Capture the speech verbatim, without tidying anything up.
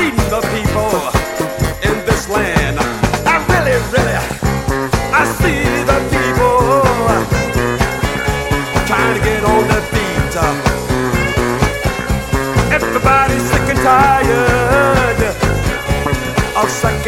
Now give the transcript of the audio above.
treating the people in this land. I really, really, I see the people trying to get on their feet. Everybody's sick and tired of second